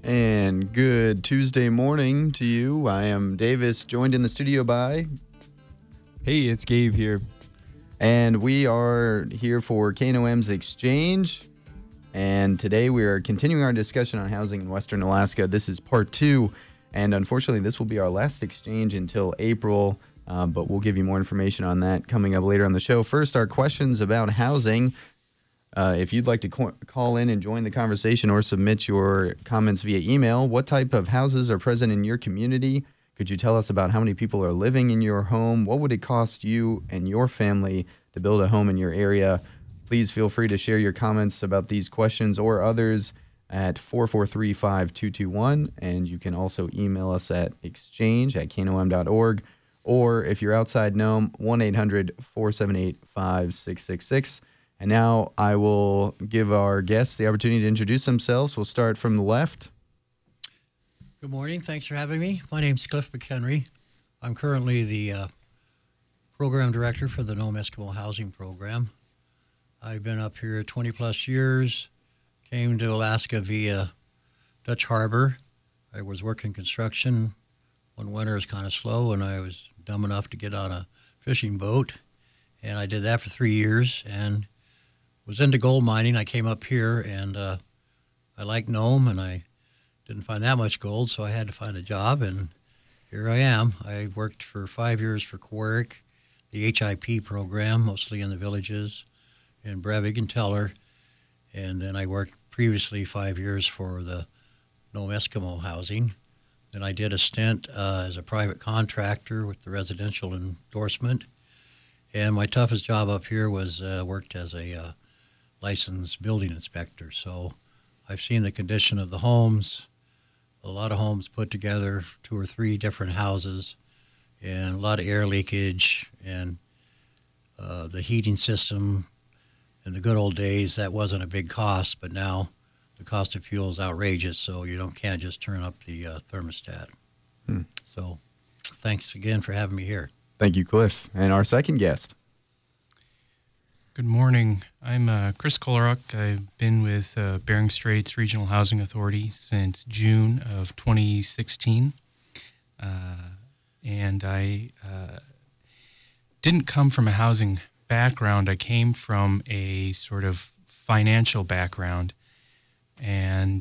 And good Tuesday morning to you. I am Davis, joined in the studio by... Hey, it's Gabe here. And we are here for KNOM's Exchange. And today we are continuing our discussion on housing in Western Alaska. This is part 2. And unfortunately, this will be our last exchange until April. But we'll give you more information on that coming up later on the show. First, our questions about housing. If you'd like to call in and join the conversation or submit your comments via email, what type of houses are present in your community? Could you tell us about how many people are living in your home? What would it cost you and your family to build a home in your area? Please feel free to share your comments about these questions or others at 443-5221. And you can also email us at exchange@knom.org. Or if you're outside Nome, 1-800-478-5666. And now I will give our guests the opportunity to introduce themselves. We'll start from the left. Good morning. Thanks for having me. My name's Cliff McHenry. I'm currently the program director for the Nome Eskimo Housing Program. I've been up here 20-plus years, came to Alaska via Dutch Harbor. I was working construction. One winter was kind of slow, and I was dumb enough to get on a fishing boat. And I did that for 3 years, and was into gold mining. I came up here, and I liked Nome, and I didn't find that much gold, so I had to find a job, and here I am. I worked for 5 years for Quarrick, the HIP program, mostly in the villages, in Brevig and Teller, and then I worked previously 5 years for the Nome Eskimo Housing. Then I did a stint as a private contractor with the residential endorsement, and my toughest job up here was worked as a licensed building inspector. So I've seen the condition of the homes, a lot of homes put together, 2 or 3 different houses, and a lot of air leakage, and the heating system. In the good old days, that wasn't a big cost, but now the cost of fuel is outrageous, so you can't just turn up the thermostat. So thanks again for having me here. Thank you, Cliff. And our second guest. Good morning. I'm Chris Kolaruk. I've been with Bering Straits Regional Housing Authority since June of 2016. And I didn't come from a housing background. I came from a sort of financial background. And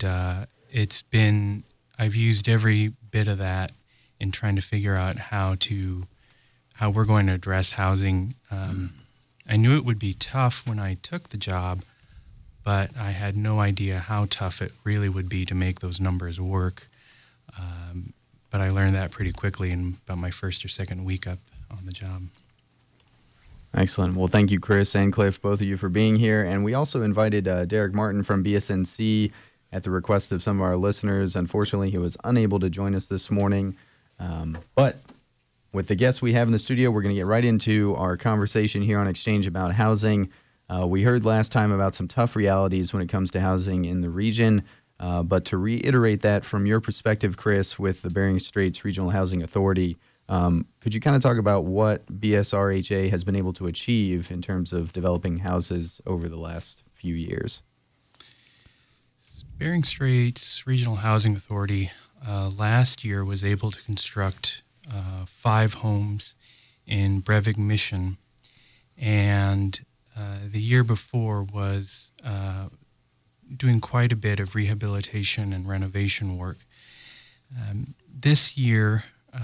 I've used every bit of that in trying to figure out how we're going to address housing. I knew it would be tough when I took the job, but I had no idea how tough it really would be to make those numbers work. But I learned that pretty quickly in about my first or second week up on the job. Excellent. Well, thank you, Chris and Cliff, both of you, for being here. And we also invited Derek Martin from BSNC at the request of some of our listeners. Unfortunately, he was unable to join us this morning. But with the guests we have in the studio, we're going to get right into our conversation here on Exchange about housing. We heard last time about some tough realities when it comes to housing in the region. But to reiterate that from your perspective, Chris, with the Bering Straits Regional Housing Authority, could you kind of talk about what BSRHA has been able to achieve in terms of developing houses over the last few years? Bering Straits Regional Housing Authority last year was able to construct 5 homes in Brevig Mission, and the year before was doing quite a bit of rehabilitation and renovation work. Last year,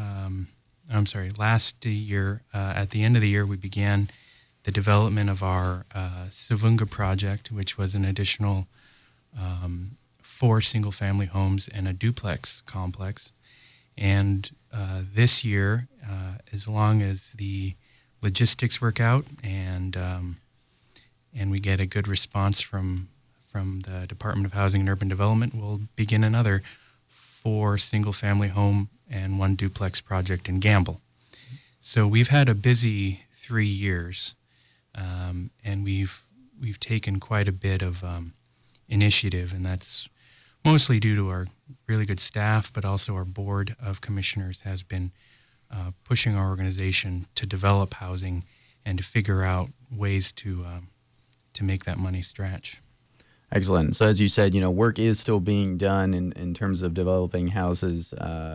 at the end of the year, we began the development of our Savunga project, which was an additional 4 single-family homes and a duplex complex. And this year, as long as the logistics work out and we get a good response from the Department of Housing and Urban Development, we'll begin another 4 single-family home and 1 duplex project in Gamble. So we've had a busy 3 years, and we've taken quite a bit of initiative, and that's mostly due to our really good staff, but also our board of commissioners has been pushing our organization to develop housing and to figure out ways to make that money stretch. Excellent. So as you said, work is still being done in terms of developing houses.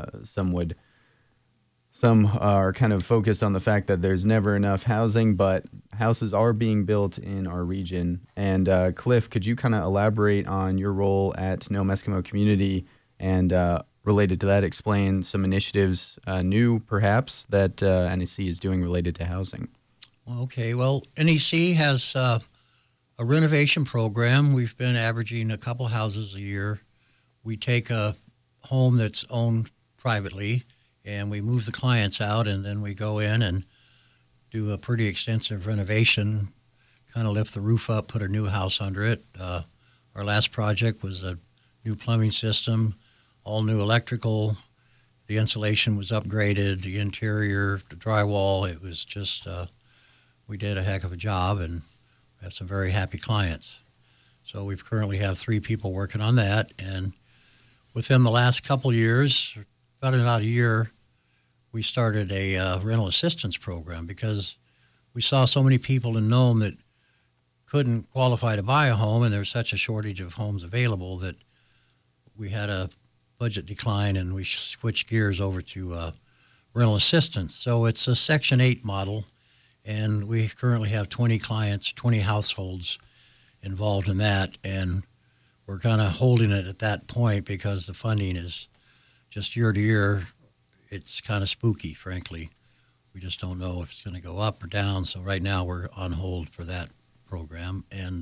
Some are kind of focused on the fact that there's never enough housing, but houses are being built in our region. And Cliff, could you kind of elaborate on your role at Nome Eskimo Community and related to that, explain some initiatives new perhaps that NEC is doing related to housing? Okay, well, NEC has a renovation program. We've been averaging a couple houses a year. We take a home that's owned privately, and we move the clients out, and then we go in and do a pretty extensive renovation, kind of lift the roof up, put a new house under it. Our last project was a new plumbing system, all new electrical. The insulation was upgraded, the interior, the drywall. It was just, we did a heck of a job, and we have some very happy clients. So we currently have 3 people working on that, and within the last couple years, about a year, we started a rental assistance program because we saw so many people in Nome that couldn't qualify to buy a home, and there's such a shortage of homes available that we had a budget decline, and we switched gears over to rental assistance. So it's a Section 8 model, and we currently have 20 clients, 20 households involved in that, and we're kind of holding it at that point because the funding is just year to year. It's kind of spooky, frankly. We just don't know if it's going to go up or down. So right now we're on hold for that program. And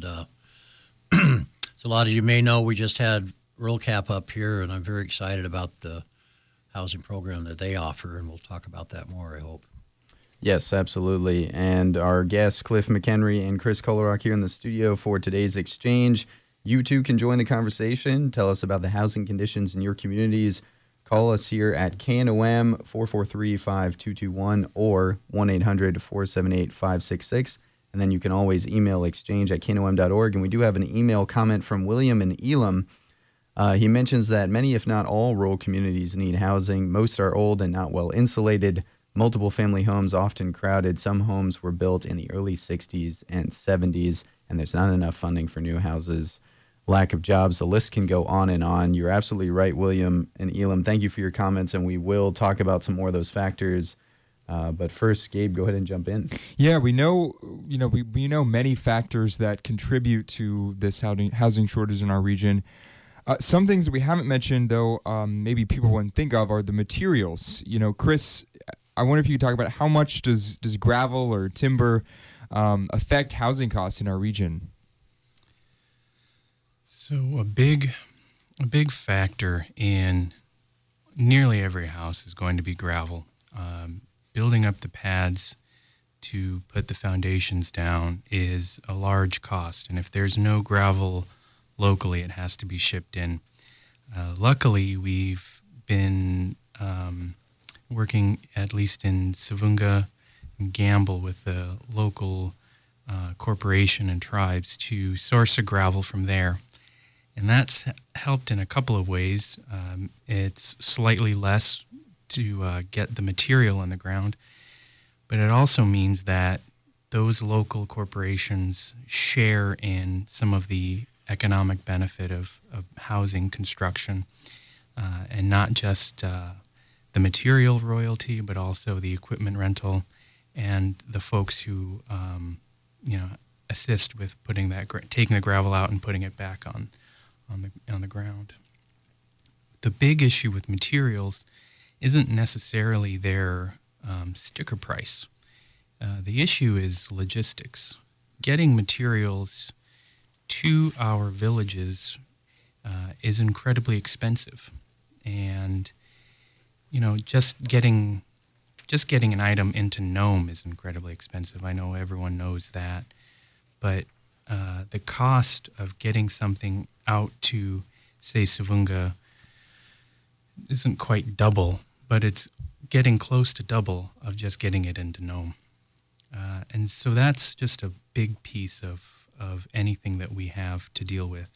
so a lot of you may know we just had RuralCap up here, and I'm very excited about the housing program that they offer, and we'll talk about that more, I hope. Yes, absolutely. And our guests, Cliff McHenry and Chris Kolarock, here in the studio for today's exchange. You too can join the conversation. Tell us about the housing conditions in your communities. Call us here at KNOM 443-5221 or 1-800-478-566. And then you can always email exchange@knom.org. And we do have an email comment from William in Elam. He mentions that many, if not all, rural communities need housing. Most are old and not well insulated. Multiple family homes often crowded. Some homes were built in the early 60s and 70s, and there's not enough funding for new houses. Lack of jobs, the list can go on and on. You're absolutely right, William and Elam. Thank you for your comments, and we will talk about some more of those factors. But first, Gabe, go ahead and jump in. Yeah, we know many factors that contribute to this housing shortage in our region. Some things that we haven't mentioned, though, maybe people wouldn't think of, are the materials. Chris, I wonder if you could talk about how much does gravel or timber affect housing costs in our region? So a big factor in nearly every house is going to be gravel. Building up the pads to put the foundations down is a large cost, and if there's no gravel locally, it has to be shipped in. Luckily, we've been working, at least in Savunga and Gamble, with the local corporation and tribes to source the gravel from there. And that's helped in a couple of ways. It's slightly less to get the material on the ground, but it also means that those local corporations share in some of the economic benefit of housing construction, and not just the material royalty, but also the equipment rental and the folks who assist with putting taking the gravel out and putting it back on the ground. The big issue with materials isn't necessarily their sticker price. The issue is logistics. Getting materials to our villages is incredibly expensive, and just getting an item into Nome is incredibly expensive. I know everyone knows that, but the cost of getting something out to, say, Savunga isn't quite double, but it's getting close to double of just getting it into Nome. And so that's just a big piece of anything that we have to deal with.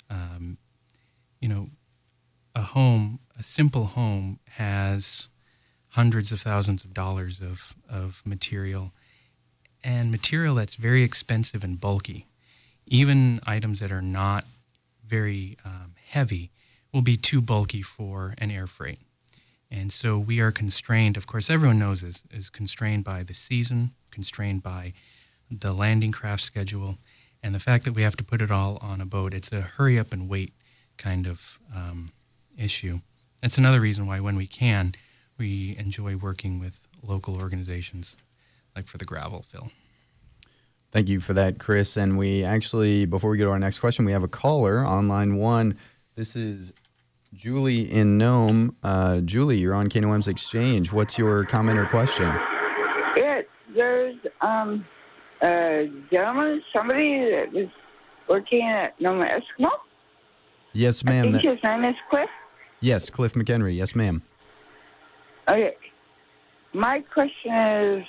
A simple home has hundreds of thousands of dollars of material, and material that's very expensive and bulky. Even items that are not very heavy will be too bulky for an air freight. And so we are constrained, of course, everyone knows this, is constrained by the season, constrained by the landing craft schedule, and the fact that we have to put it all on a boat. It's a hurry up and wait kind of issue. That's another reason why when we can, we enjoy working with local organizations, like for the gravel fill. Thank you for that, Chris. And we actually, before we go to our next question, we have a caller on line one. This is Julie in Nome. Julie, you're on KNOM's Exchange. What's your comment or question? There's a gentleman, somebody that was working at Nome Eskimo. Yes, ma'am. I think his name is Cliff. Yes, Cliff McHenry. Yes, ma'am. Okay. My question is,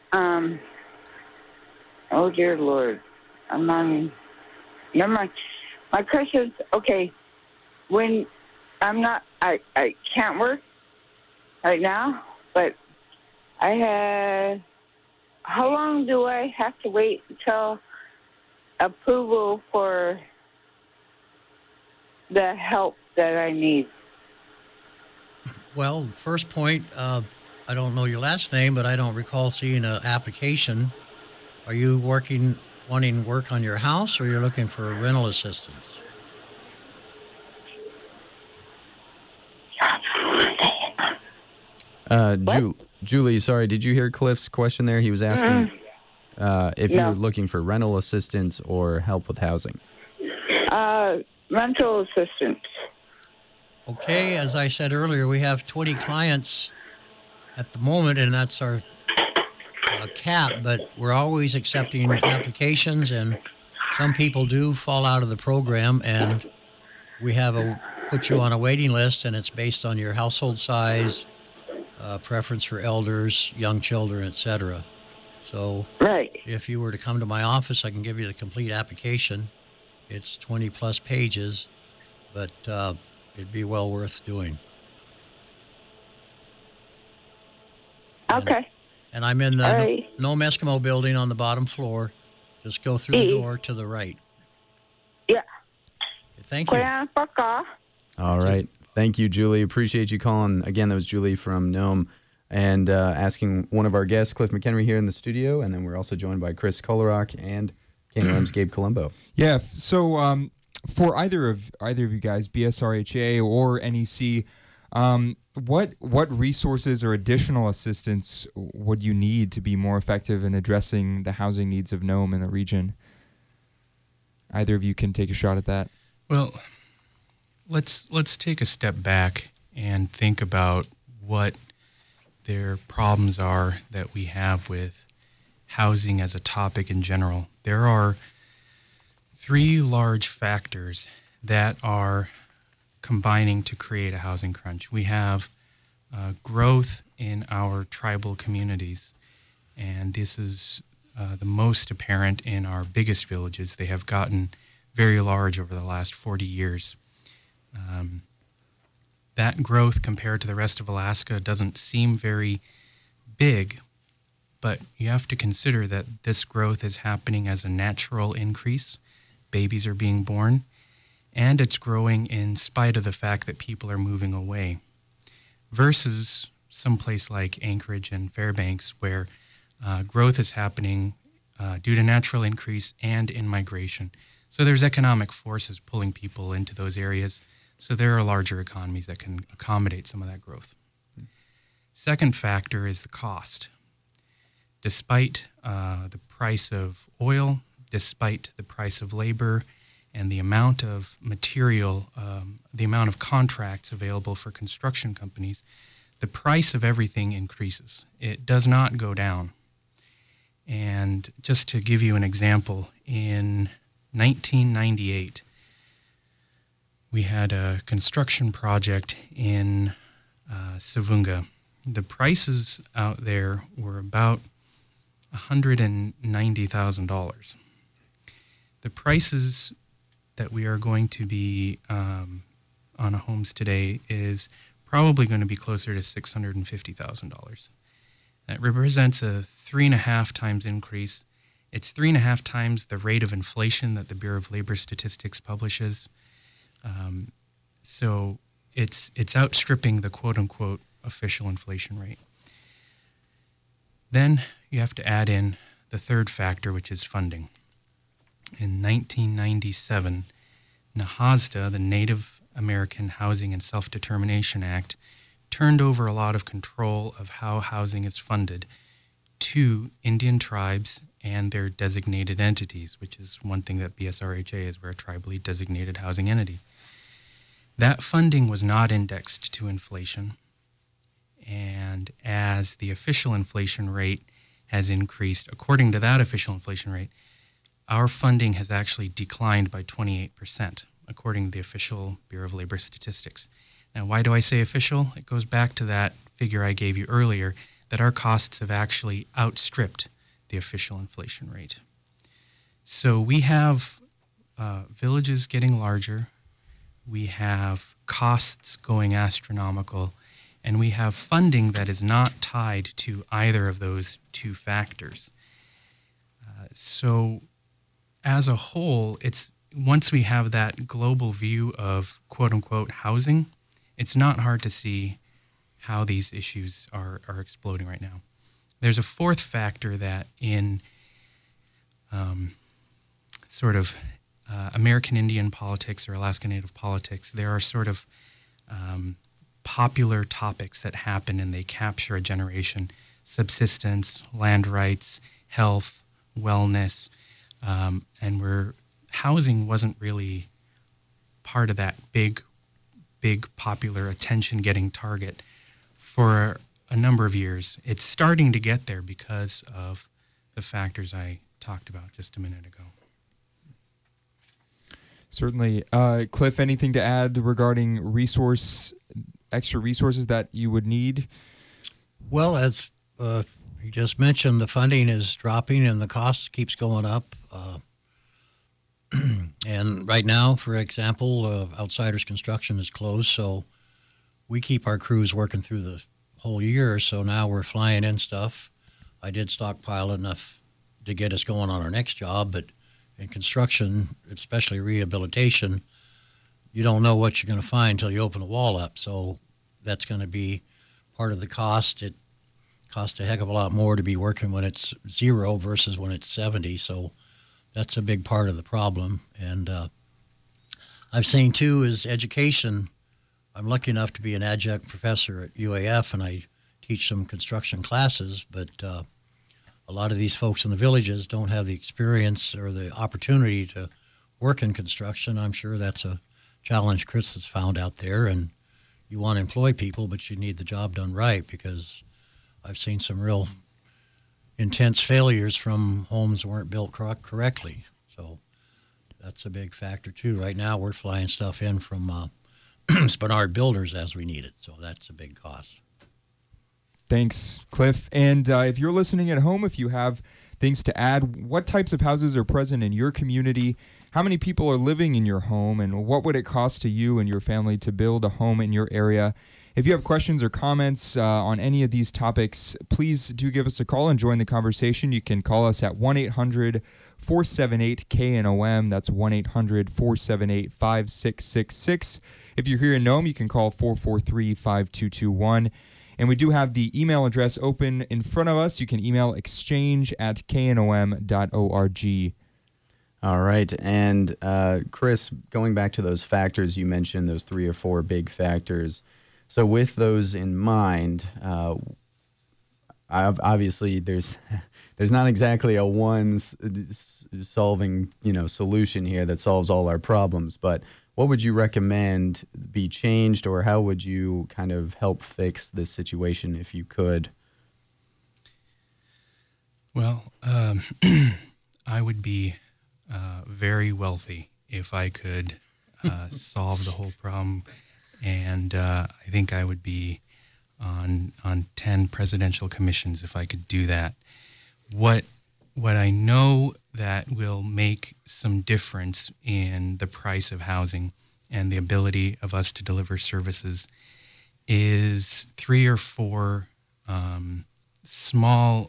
oh dear Lord, never mind. My question is, okay, when I can't work right now, but how long do I have to wait until approval for the help that I need? Well, first point, I don't know your last name, but I don't recall seeing an application. Are you wanting work on your house, or you're looking for rental assistance? Julie, sorry, did you hear Cliff's question there? He was asking if you were looking for rental assistance or help with housing. Rental assistance. Okay, as I said earlier, we have 20 clients at the moment, and that's our cap, but we're always accepting applications, and some people do fall out of the program, and we have put you on a waiting list, and it's based on your household size, preference for elders, young children, etc. So if you were to come to my office, I can give you the complete application. It's 20 plus pages, but it'd be well worth doing. Okay. And I'm in the Nome Eskimo building on the bottom floor. Just go through the door to the right. Yeah. Thank you. All right. Thank you, Julie. Appreciate you calling. Again, that was Julie from Nome and asking one of our guests, Cliff McHenry, here in the studio. And then we're also joined by Chris Kolorak and KNOM's Gabe Colombo. Yeah. So for either of you guys, BSRHA or NEC, what resources or additional assistance would you need to be more effective in addressing the housing needs of Nome in the region? Either of you can take a shot at that. Well, let's take a step back and think about what their problems are that we have with housing as a topic in general. There are three large factors that are combining to create a housing crunch. We have growth in our tribal communities, and this is the most apparent in our biggest villages. They have gotten very large over the last 40 years. That growth compared to the rest of Alaska doesn't seem very big, but you have to consider that this growth is happening as a natural increase. Babies are being born, and it's growing in spite of the fact that people are moving away, versus someplace like Anchorage and Fairbanks, where growth is happening due to natural increase and in migration. So there's economic forces pulling people into those areas. So there are larger economies that can accommodate some of that growth. Second factor is the cost. Despite the price of oil, despite the price of labor, and the amount of material, the amount of contracts available for construction companies, the price of everything increases. It does not go down. And just to give you an example, in 1998, we had a construction project in Savunga. The prices out there were about $190,000. The prices that we are going to be on a homes today is probably going to be closer to $650,000. That represents a 3.5 times increase. It's 3.5 times the rate of inflation that the Bureau of Labor Statistics publishes. So it's outstripping the quote-unquote official inflation rate. Then you have to add in the third factor, which is funding. In 1997, NAHASDA, the Native American Housing and Self-Determination Act, turned over a lot of control of how housing is funded to Indian tribes and their designated entities, which is one thing that BSRHA is. We're a tribally designated housing entity. That funding was not indexed to inflation, and as the official inflation rate has increased, according to that official inflation rate, our funding has actually declined by 28%, according to the official Bureau of Labor Statistics. Now, why do I say official? It goes back to that figure I gave you earlier, that our costs have actually outstripped the official inflation rate. So we have villages getting larger, we have costs going astronomical, and we have funding that is not tied to either of those two factors. So as a whole, it's once we have that global view of quote-unquote housing, it's not hard to see how these issues are exploding right now. There's a fourth factor that in American Indian politics or Alaska Native politics, there are sort of popular topics that happen and they capture a generation: subsistence, land rights, health, wellness, and housing wasn't really part of that big popular attention-getting target for a number of years. It's starting to get there because of the factors I talked about just a minute ago. Certainly. Cliff, anything to add regarding extra resources that you would need? Well, as you just mentioned, the funding is dropping and the cost keeps going up. And right now, for example, Outsiders Construction is closed, so we keep our crews working through the whole year. So now we're flying in stuff. I did stockpile enough to get us going on our next job, but in construction, especially rehabilitation, you don't know what you're going to find until you open the wall up. So that's going to be part of the cost. It costs a heck of a lot more to be working when it's 0 versus when it's 70. So that's a big part of the problem. And I've seen, too, is education. I'm lucky enough to be an adjunct professor at UAF, and I teach some construction classes, but a lot of these folks in the villages don't have the experience or the opportunity to work in construction. I'm sure that's a challenge Chris has found out there, and you want to employ people, but you need the job done right, because I've seen some real intense failures from homes that weren't built correctly. So that's a big factor too. Right now we're flying stuff in from Spenard Builders as we need it, so that's a big cost. Thanks, Cliff. And if you're listening at home, if you have things to add, what types of houses are present in your community? How many people are living in your home? And what would it cost to you and your family to build a home in your area? If you have questions or comments on any of these topics, please do give us a call and join the conversation. You can call us at 1-800-478-KNOM. That's 1-800-478-5666. If you're here in Nome, you can call 443-5221. And we do have the email address open in front of us. You can email exchange@knom.org. All right. And Chris, going back to those factors you mentioned, those 3 or 4 big factors. So with those in mind, obviously there's not exactly a one solving solution here that solves all our problems. But what would you recommend be changed, or how would you kind of help fix this situation if you could? Well, I would be very wealthy if I could solve the whole problem. And I think I would be on 10 presidential commissions if I could do that. What I know that will make some difference in the price of housing and the ability of us to deliver services is 3 or 4 small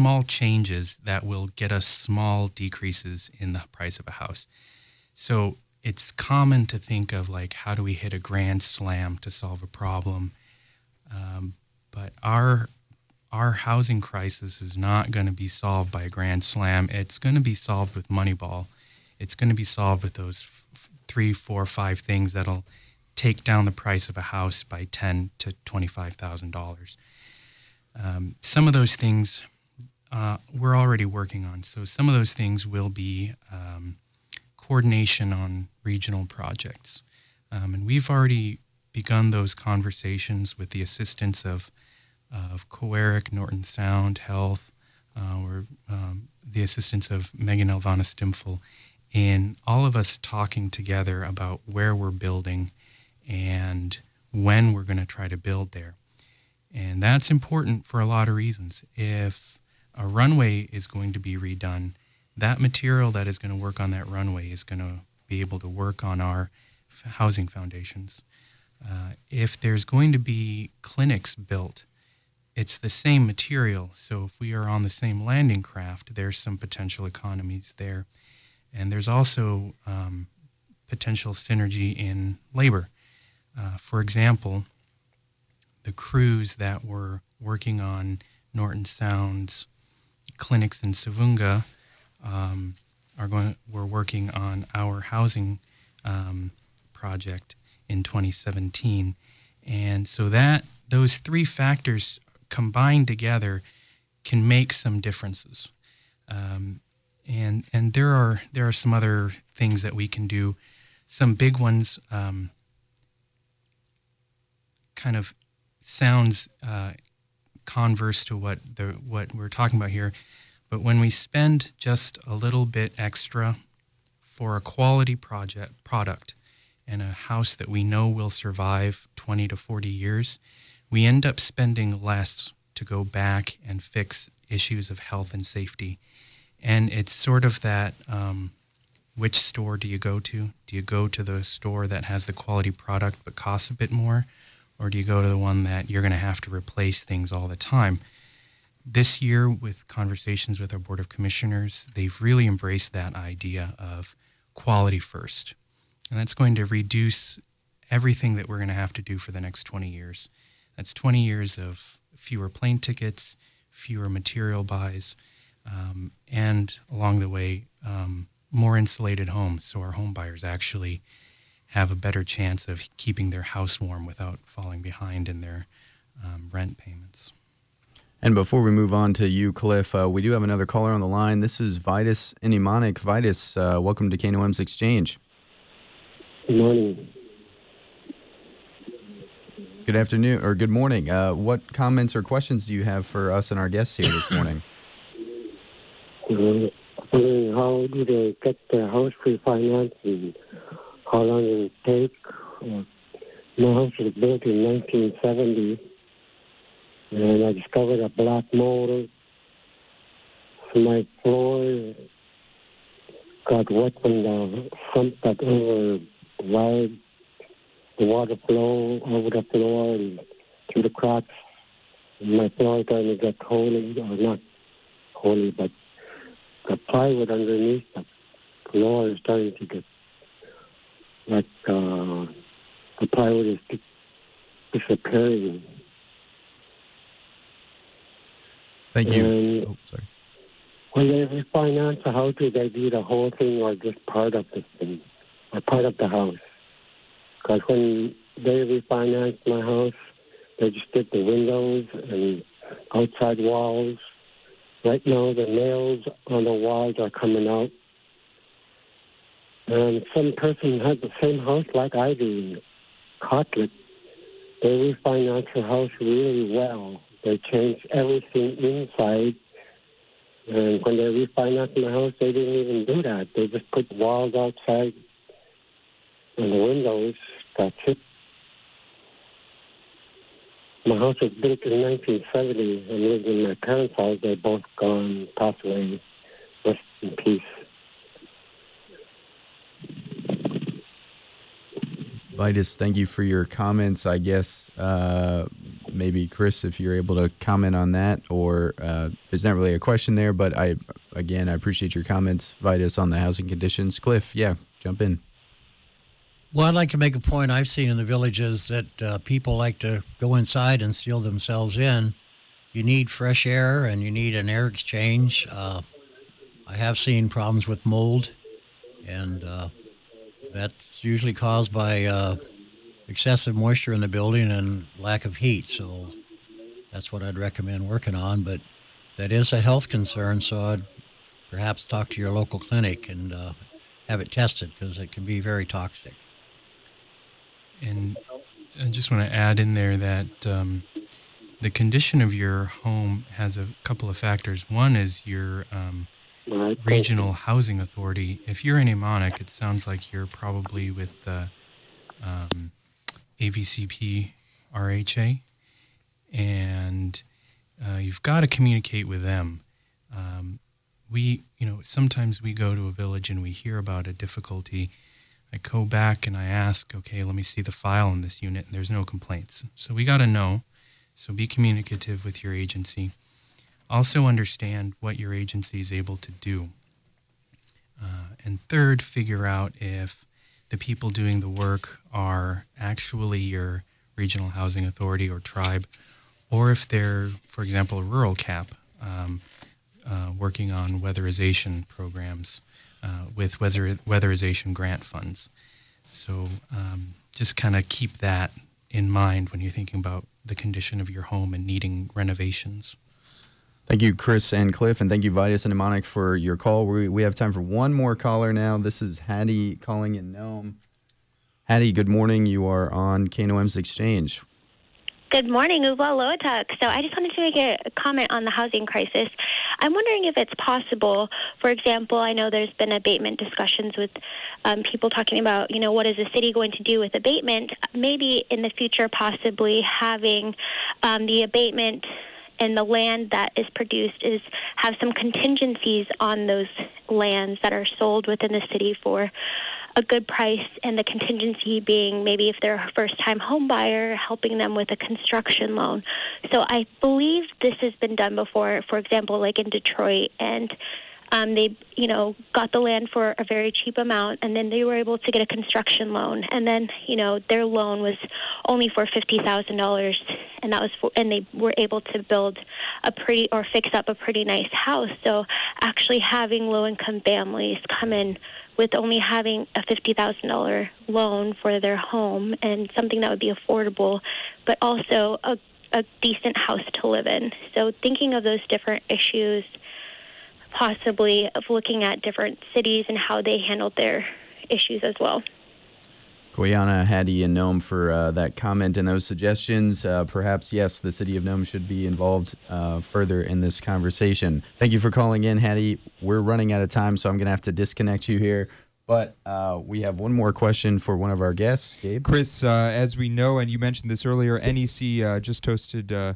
changes that will get us small decreases in the price of a house. So it's common to think of like, how do we hit a grand slam to solve a problem? But our housing crisis is not going to be solved by a grand slam. It's going to be solved with Moneyball. It's going to be solved with those 3, 4, 5 things that'll take down the price of a house by $10,000 to $25,000. Some of those things we're already working on. So some of those things will be coordination on regional projects. And we've already begun those conversations with the assistance of COERIC, Norton Sound, Health, or the assistance of Megan Elvana Stimfel, in all of us talking together about where we're building and when we're going to try to build there. And that's important for a lot of reasons. If a runway is going to be redone, that material that is going to work on that runway is going to be able to work on our housing foundations. If there's going to be clinics built, it's the same material. So if we are on the same landing craft, there's some potential economies there. And there's also potential synergy in labor. For example, the crews that were working on Norton Sound's clinics in Savunga were working on our housing project in 2017. And so those 3 factors combined together can make some differences. And there are some other things that we can do. Some big ones kind of sounds converse to what we're talking about here. But when we spend just a little bit extra for a quality product and a house that we know will survive 20 to 40 years, we end up spending less to go back and fix issues of health and safety. And it's sort of that, which store do you go to? Do you go to the store that has the quality product but costs a bit more? Or do you go to the one that you're going to have to replace things all the time? This year, with conversations with our Board of Commissioners, they've really embraced that idea of quality first. And that's going to reduce everything that we're going to have to do for the next 20 years. That's 20 years of fewer plane tickets, fewer material buys, and along the way, more insulated homes, so our home buyers actually have a better chance of keeping their house warm without falling behind in their rent payments. And before we move on to you, Cliff, we do have another caller on the line. This is Vitus Inimonic. Vitus, welcome to KNOM's Exchange. Good morning. Good afternoon, or good morning. What comments or questions do you have for us and our guests here this morning? How do they get their house refinanced and how long will it take? My house was built in 1970, and I discovered a black mold. So my floor got wet when the sump got over wide. The water flow over the floor and through the cracks. And my floor started to get holy, or not holy, but the plywood underneath the floor is starting to get like the plywood is disappearing. Thank you. And sorry. when they refinance a house, do they do the whole thing or just part of the thing, or part of the house? Because when they refinanced my house, they just did the windows and outside walls. Right now, the nails on the walls are coming out. And some person had the same house like I do in Cotlet. They refinanced the house really well. They changed everything inside. And when they refinanced my house, they didn't even do that. They just put walls outside and the windows. That's it. My house was built in 1970. I lived in my parents' house. They're both gone, passed away. Rest in peace. Vitus, thank you for your comments. I guess maybe, Chris, if you're able to comment on that, or there's not really a question there, but I appreciate your comments, Vitus, on the housing conditions. Cliff, yeah, jump in. Well, I'd like to make a point I've seen in the villages that people like to go inside and seal themselves in. You need fresh air and you need an air exchange. I have seen problems with mold, and that's usually caused by excessive moisture in the building and lack of heat. So that's what I'd recommend working on. But that is a health concern, so I'd perhaps talk to your local clinic and have it tested because it can be very toxic. And I just want to add in there that the condition of your home has a couple of factors. One is your regional housing authority. If you're in Emonic, it sounds like you're probably with the AVCP RHA, and you've got to communicate with them. Sometimes we go to a village and we hear about a difficulty. I go back and I ask, okay, let me see the file in this unit, and there's no complaints. So we got to know. So be communicative with your agency. Also understand what your agency is able to do. And third, figure out if the people doing the work are actually your regional housing authority or tribe, or if they're, for example, a rural CAP, working on weatherization programs with weatherization grant funds. So just kind of keep that in mind when you're thinking about the condition of your home and needing renovations. Thank you, Chris and Cliff, and thank you, Vitus and Emonic, for your call. We have time for one more caller now. This is Hattie calling in Nome. Hattie, good morning. You are on KNOM's Exchange. Good morning, Uva Loatuk. So I just wanted to make a comment on the housing crisis. I'm wondering if it's possible, for example, I know there's been abatement discussions with people talking about, what is the city going to do with abatement? Maybe in the future, possibly having the abatement and the land that is produced have some contingencies on those lands that are sold within the city for a good price, and the contingency being maybe if they're a first-time home buyer, helping them with a construction loan. So I believe this has been done before, for example, like in Detroit, and they, got the land for a very cheap amount, and then they were able to get a construction loan, and then, their loan was only for $50,000, and that was and they were able to build fix up a pretty nice house. So actually having low-income families come in with only having a $50,000 loan for their home and something that would be affordable, but also a decent house to live in. So thinking of those different issues, possibly of looking at different cities and how they handled their issues as well. Koyana, Hattie, and Nome for that comment and those suggestions. Perhaps, yes, the city of Nome should be involved further in this conversation. Thank you for calling in, Hattie. We're running out of time, so I'm going to have to disconnect you here. But we have one more question for one of our guests, Gabe. Chris, as we know, and you mentioned this earlier, NEC just hosted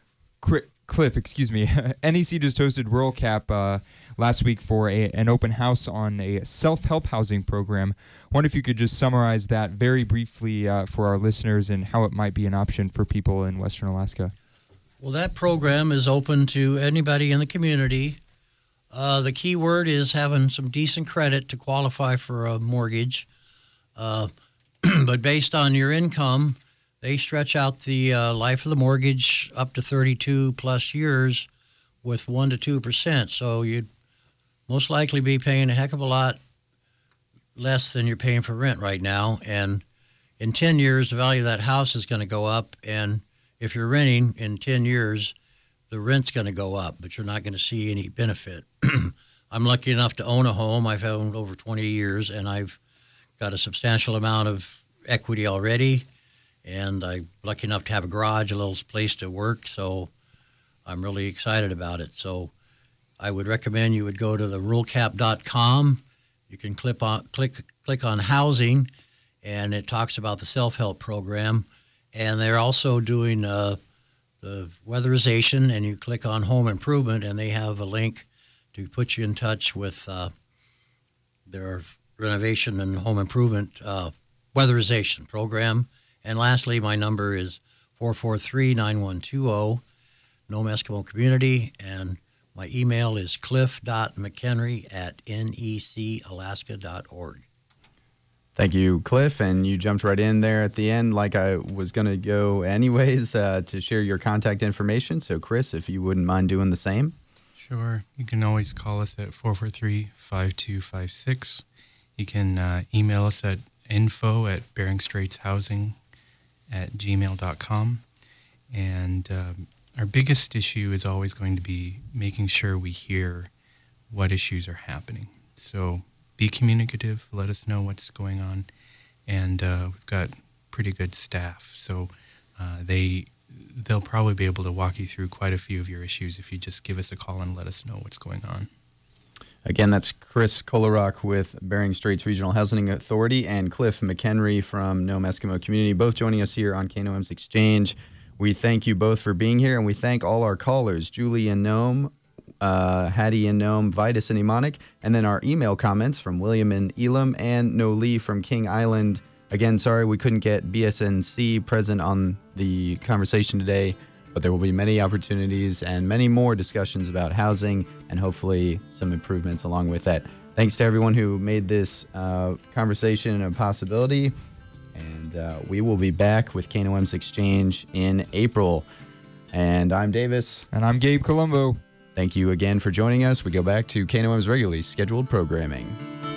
Cliff, excuse me. NEC just hosted Rural Cap last week for an open house on a self-help housing program. Wonder if you could just summarize that very briefly for our listeners and how it might be an option for people in Western Alaska. Well, that program is open to anybody in the community. The key word is having some decent credit to qualify for a mortgage. But based on your income, they stretch out the life of the mortgage up to 32 plus years with 1 to 2%. So you'd most likely be paying a heck of a lot less than you're paying for rent right now. And in 10 years, the value of that house is going to go up. And if you're renting in 10 years, the rent's going to go up, but you're not going to see any benefit. I'm lucky enough to own a home. I've owned over 20 years, and I've got a substantial amount of equity already. And I'm lucky enough to have a garage, a little place to work, so I'm really excited about it. So I would recommend you would go to the ruralcap.com. You can click on housing, and it talks about the self-help program. And they're also doing the weatherization, and you click on home improvement, and they have a link to put you in touch with their renovation and home improvement weatherization program. And lastly, my number is 443-9120, Nome Eskimo Community, and my email is cliff.mchenry@necalaska.org. Thank you, Cliff. And you jumped right in there at the end like I was going to go anyways to share your contact information. So, Chris, if you wouldn't mind doing the same. Sure. You can always call us at 443-5256. You can email us at info@beringstraitshousing@gmail.com. And our biggest issue is always going to be making sure we hear what issues are happening. So be communicative, let us know what's going on. And we've got pretty good staff. So they'll probably be able to walk you through quite a few of your issues if you just give us a call and let us know what's going on. Again, that's Chris Kolarok with Bering Straits Regional Housing Authority and Cliff McHenry from Nome Eskimo Community, both joining us here on KNOM's Exchange. We thank you both for being here, and we thank all our callers, Julie in Nome, Hattie in Nome, Vitus in Emonic, and then our email comments from William in Elam and No Lee from King Island. Again, sorry we couldn't get BSNC present on the conversation today, but there will be many opportunities and many more discussions about housing and hopefully some improvements along with that. Thanks to everyone who made this conversation a possibility, and we will be back with KNOM's Exchange in April. And I'm Davis. And I'm Gabe Colombo. Thank you again for joining us. We go back to KNOM's regularly scheduled programming.